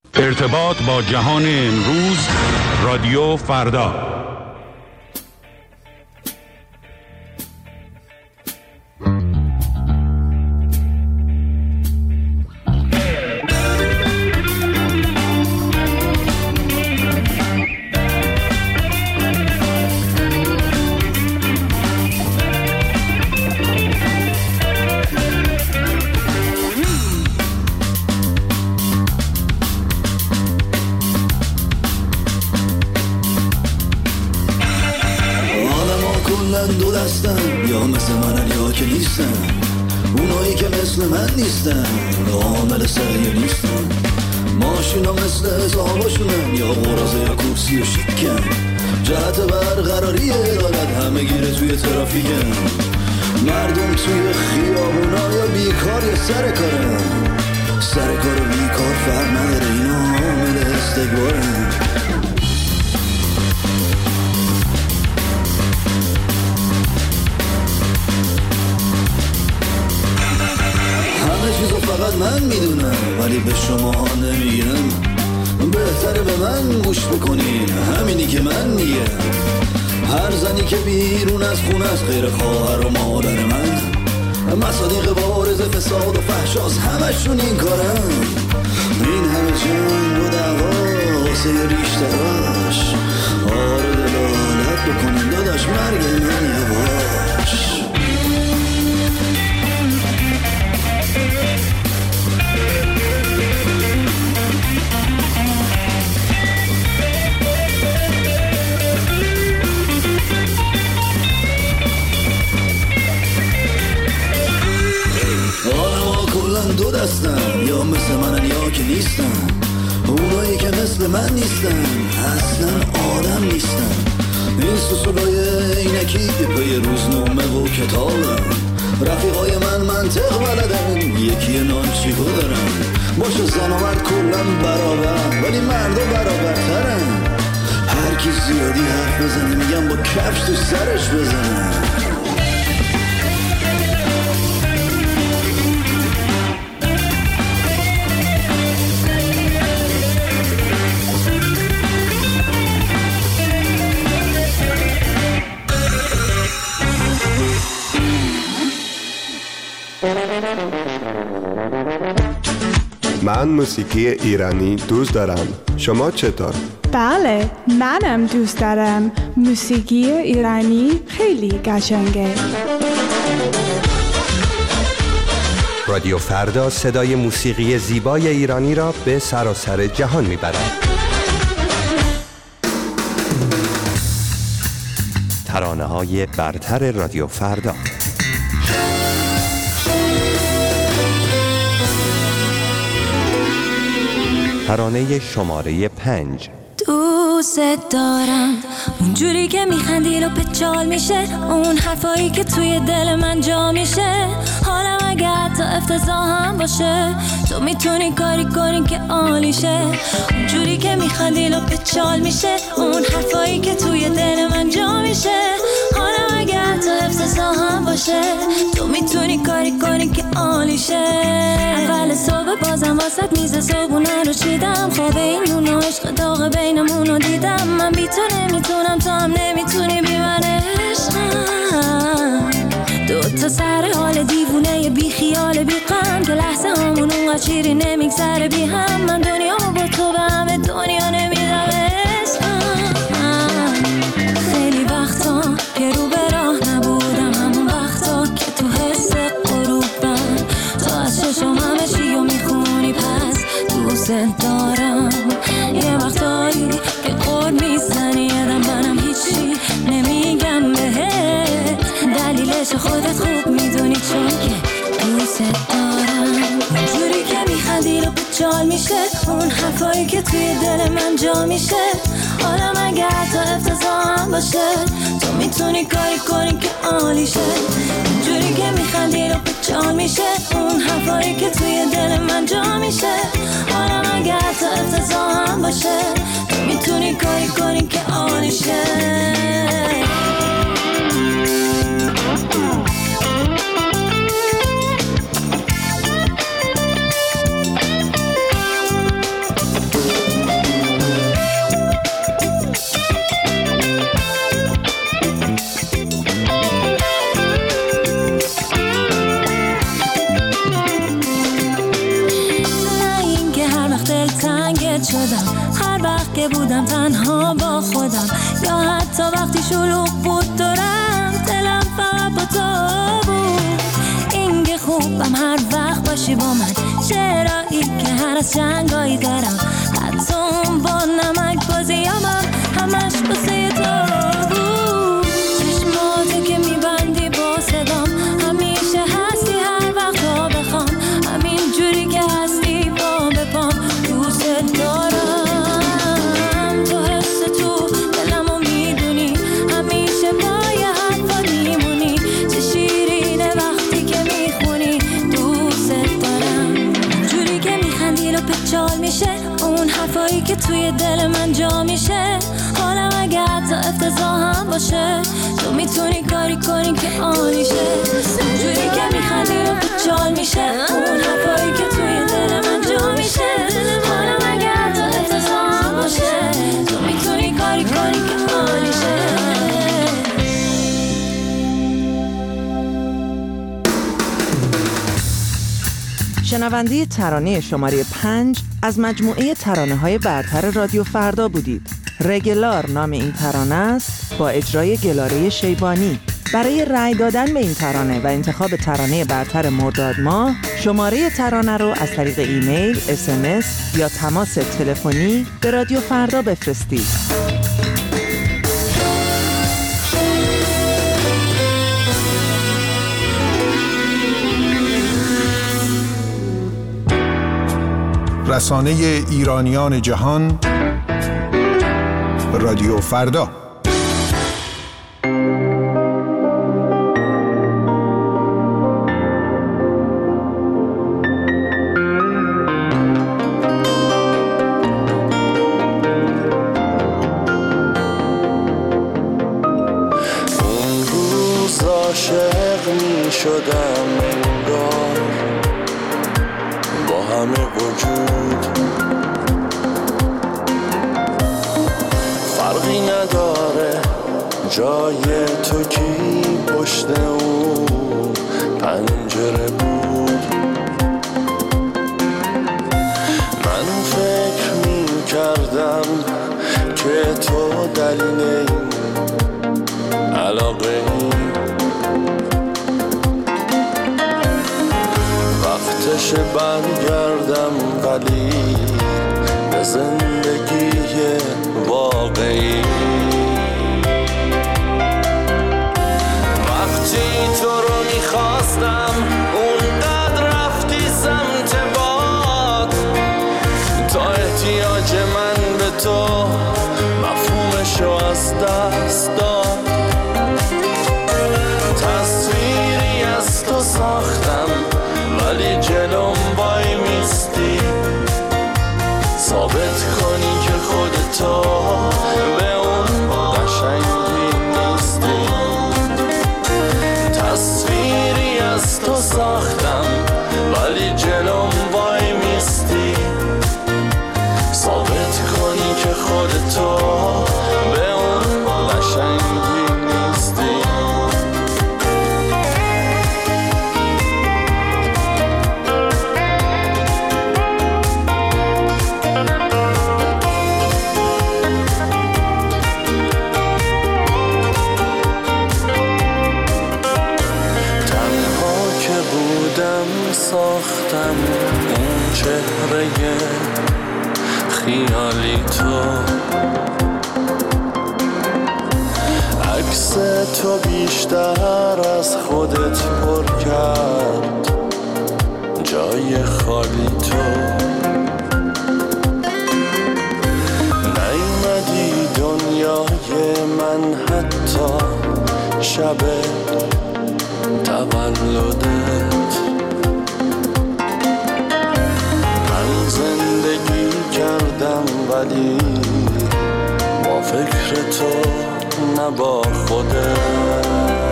ارتباط با جهان امروز، رادیو فردا. دو دستن یا مثل منن یا که نیستن، اونایی که مثل من نیستن عامل سریع نیستن. ماشینا مثل حساباشونن یا قرازه یا کرسی و شیکن، جهت برقراری عدالت همه گیره توی ترافیکن. مردم توی خیابونا یا بیکار یا سر کارن، سر کار و بیکار فرق نداره، اینا عامل استکبارن. چیزو فقط من میدونم ولی به شما نمیگم. بهتره به من گوش بکنین، همینی که من میگم. هر زنی که بیرون از خونه است غیر خواهر و مادر من، مصادیق بارز فساد و فحشاست همشون این کارن. این همه جنگ و دعوا واسه ریشتراش، آره دلالت بکنین داداش مرگ من یواش. دو دستن یا مثل منن یا که نیستن، اونایی که مثل من نیستن اصلا آدم نیستن. این سوسولای اینکی پای روزنامه و کتابن، رفیقای من منطق بلدن، یکی نانچیکو دارن. باشه زن و مرد کلن برابر ولی مردا برابرترن. هر کی زیادی حرف بزنه میگم با کفش تو سرش بزنه. من موسیقی ایرانی دوست دارم. شما چطور؟ بله، منم دوست دارم. موسیقی ایرانی خیلی قشنگه. رادیو فردا صدای موسیقی زیبای ایرانی را به سراسر جهان میبرد. ترانه‌های برتر رادیو فردا. ترانه شماره 5. دوست دارم اونجوری که میخندی رو پچال میشه، اون حرفایی که توی دل من جا میشه. حالم اگه حتی افتضاح هم باشه، تو میتونی کاری کنی که عالیشه. اونجوری که میخندی رو پچال میشه، اون حرفایی که توی دل من جا میشه. حالم اگه حتی افتضاح هم باشه، تو میتونی کاری کنی که عالیشه. اول صبح بازم واسط میز صبحونه رو چیدم، خواب این نون و عشق داغ بینمون رو دیدم. من بی تو نمیتونم، تو هم نمیتونی بی من عشقم. دوتا سر حال دیوونه بی خیال بی غم، که لحظه همون اونقدر شیری نمیگذره بی هم. من دنیا با تو به همه دنیا نمیدم عشقم. خیلی وقتا که رو به راه نبودم، همون وقتا که تو حس غروبم، تو از چشم همه چی رو میخونی پس دوست دارم. یه وقتایی که قول میزنی یادم منم هیچی نمیگم بهت، دلیلش خودت خوب میدونی چون که دوست دارم. اونجوری که میخندی رو بچال میشه، اون حرفایی که توی دل من جا میشه. حالم اگه حتی افتضاح هم باشه، تو میتونی کاری کنی که عالیشه. اونجوری که میخندی رو بچال میشه، اون حرفایی که توی دل من جا میشه. حالم اگه حتی افتضاح هم باشه، تو میتونی کاری کنی که عالیشه. وارد شدم، هر وقت که بودم تنها با خودم، یا حتی وقتی شلوغ بود دورم، دلم فقط با تو بود. اینگه خوبم هر وقت باشی با من، چرایی که هر از جنگایی دارم، حتی اون با نمک بازیامم همش بسه تو بود. چشماتو که میبندی با صدام، همیشه هستی هر وقت ها بخوام، همین جوری که هستی با بپام، دوست دارم. تو حس تو دلمو میدونی، همیشه پای حرفات میمونی، چه شیرینه وقتی که میخونی، دوست دارم. جوری که میخندی رو پچال میشه، اون حرفایی که توی دل من جا میشه، حالم اگه حتی افتضاح هم باشه، تو میتونی کاری کنی که عالیشه. جوری که میخندی رو پچال میشه، اون حرفایی که توی دل من جا میشه، حالم اگه حتی افتضاح هم باشه، تو میتونی کاری کنی که عالیشه. شنونده ترانه شماره 5 از مجموعه ترانه‌های برتر رادیو فردا بودید. رگلار نام این ترانه است، با اجرای گلاره شیبانی. برای رأی دادن به این ترانه و انتخاب ترانه برتر مرداد ماه، شماره ترانه رو از طریق ایمیل، SMS یا تماس تلفنی به رادیو فردا بفرستید. رسانه ایرانیان جهان، رادیو فردا. اون روز عاشق می شدم انگار، با همه وجود فرقی نداره جای تو کی پشت اون پنجره بود. من فکر می کردم که تو دلیل این علاقه ای، وقتش برگردم ولی به زندگی واقعی. وقتی تو رو میخواستم اونقدر رفتی سمت باد، تا احتیاج من به تو مفهومشو از دست داد. تصویری از تو ساختم ولی جلوم وای میستی، ثابت کنی که خودتو به اون قشنگی نیستی. تصویری از تو ساختم ولی جلوم وای میستی، ثابت کنی که خودتو به اون قشنگی نیستی. ساختم اون چهره خیالی تو، عکس تو بیشتر از خودت پر کرد جای خالی تو. نیومدی دنیای من حتی شب تولدت. زندگی کردم ولی با فکر تو نه با خودت.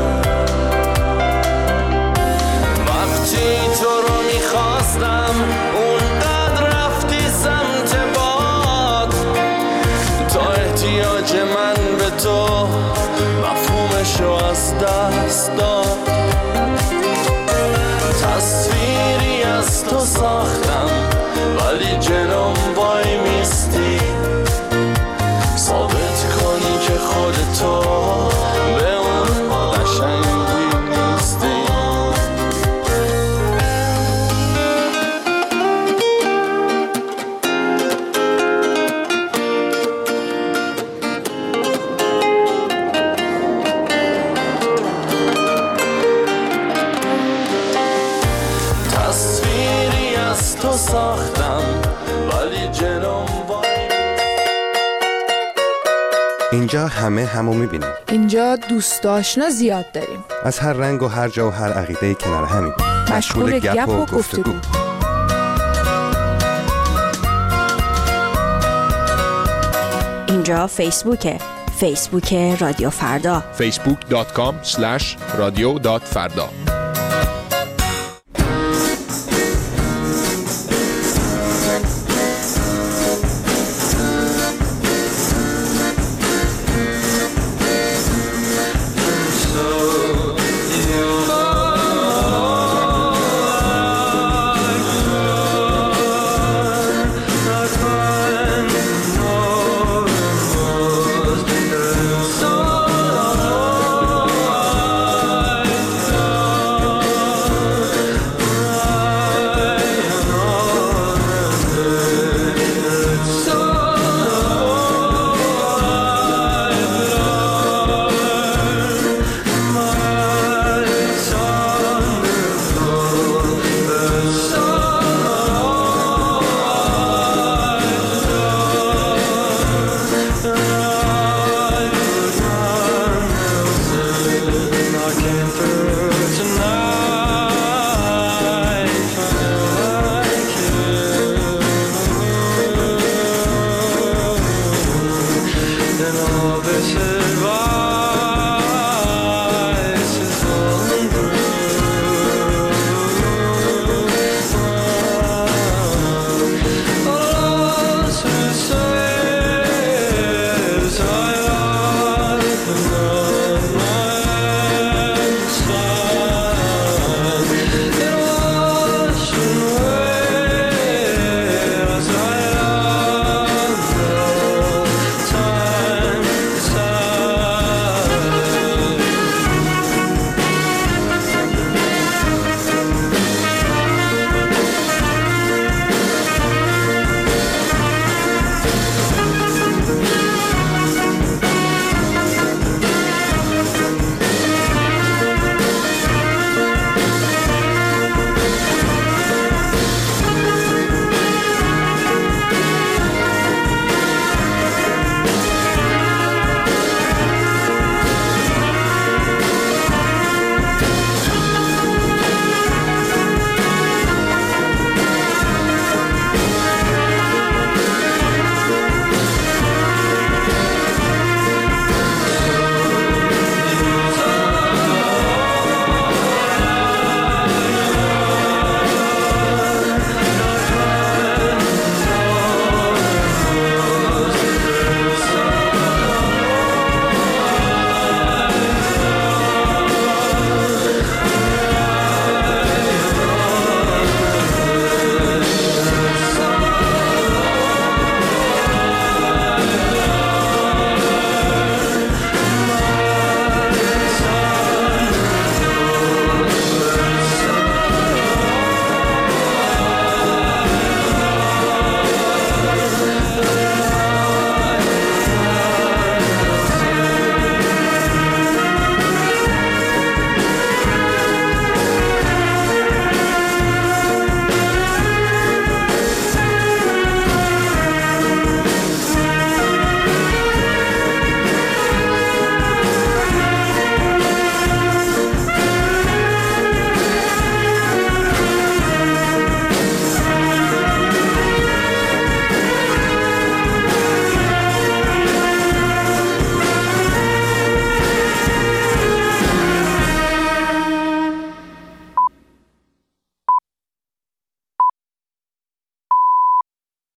وقتی تو رو میخواستم اونقدر رفتی سمت باد، تا احتیاج من به تو مفهومشو از دست داد. تصویری از تو ساختم ولی جلوم وای میست، اینجا همه همو میبینیم. اینجا دوست آشنا زیاد داریم. از هر رنگ و هر جا و هر عقیده کنار همیم. مشغول گپ و گفتگو. اینجا فیسبوک رادیو فردا. facebook.com/radio.farda